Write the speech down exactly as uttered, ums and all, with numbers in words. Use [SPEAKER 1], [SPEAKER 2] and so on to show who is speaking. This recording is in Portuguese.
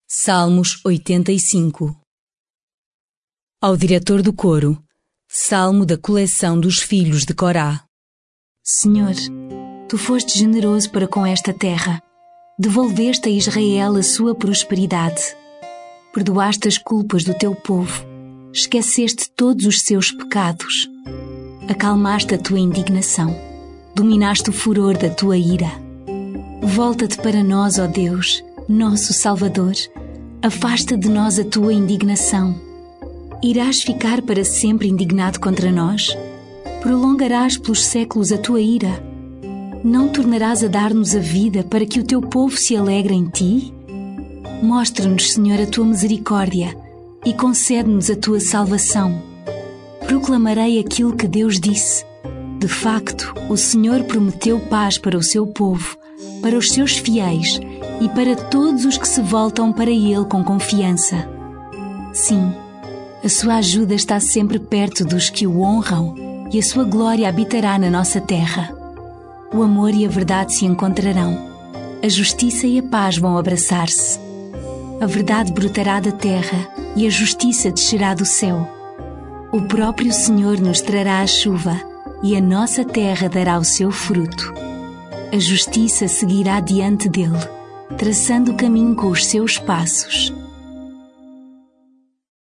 [SPEAKER 1] Salmos oitenta e cinco. Ao diretor do coro, Salmo da coleção dos filhos de Corá.
[SPEAKER 2] Senhor, Tu foste generoso para com esta terra. Devolveste a Israel a sua prosperidade. Perdoaste as culpas do Teu povo. Esqueceste todos os seus pecados. Acalmaste a Tua indignação. Dominaste o furor da Tua ira. Volta-te para nós, ó Deus, nosso Salvador. Afasta de nós a Tua indignação. Irás ficar para sempre indignado contra nós? Prolongarás pelos séculos a Tua ira? Não tornarás a dar-nos a vida para que o Teu povo se alegre em Ti? Mostra-nos, Senhor, a Tua misericórdia e concede-nos a Tua salvação. Proclamarei aquilo que Deus disse. De facto, o Senhor prometeu paz para o Seu povo, para os Seus fiéis e para todos os que se voltam para Ele com confiança. Sim, a Sua ajuda está sempre perto dos que o honram e a Sua glória habitará na nossa terra. O amor e a verdade se encontrarão. A justiça e a paz vão abraçar-se. A verdade brotará da terra e a justiça descerá do céu. O próprio Senhor nos trará a chuva e a nossa terra dará o seu fruto. A justiça seguirá diante dele, traçando o caminho com os seus passos.